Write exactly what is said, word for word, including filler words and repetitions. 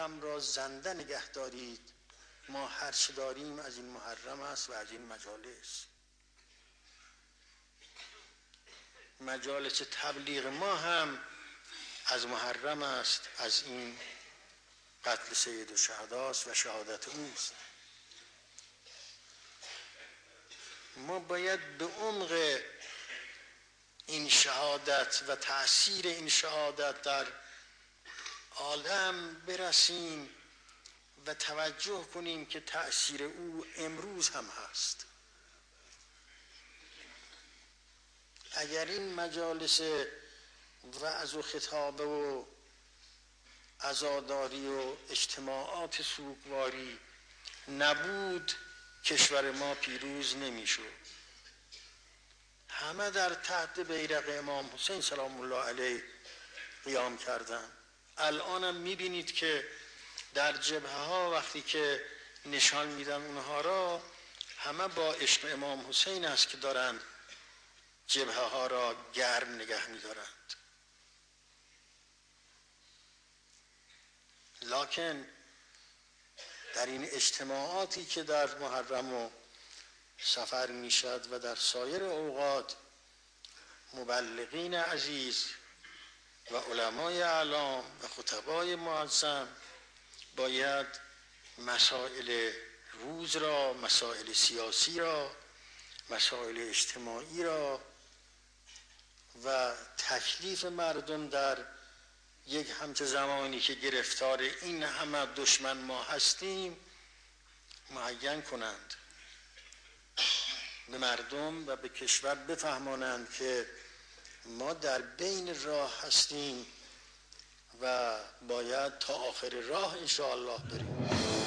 محرم را زنده نگه دارید. ما هر چه داریم از این محرم است و از این مجالس. مجالس تبلیغ ما هم از محرم است، از این قتل سید الشهداست و شهادت اوست. ما باید به عمق این شهادت و تأثیر این شهادت در عالم برسیم و توجه کنیم که تأثیر او امروز هم هست. اگر این مجالس وعظ و خطابه و عزاداری و اجتماعات سوگواری نبود، کشور ما پیروز نمیشد. همه در تحت بیرق امام حسین سلام الله علیه قیام کردن. الانم میبینید که در جبهه ها وقتی که نشان میدن اونها را، همه با عشق امام حسین است که دارند جبهه ها را گرم نگه میدارند. لکن در این اجتماعاتی که در محرم و سفر میشد و در سایر اوقات، مبلغین عزیز و علمای اعلام و خطبای معظم باید مسائل روز را، مسائل سیاسی را، مسائل اجتماعی را و تکلیف مردم در یک همچه زمانی که گرفتار این همه دشمن ما هستیم معین کنند، به مردم و به کشور بفهمانند که ما در بین راه هستیم و باید تا آخر راه انشاءالله بریم.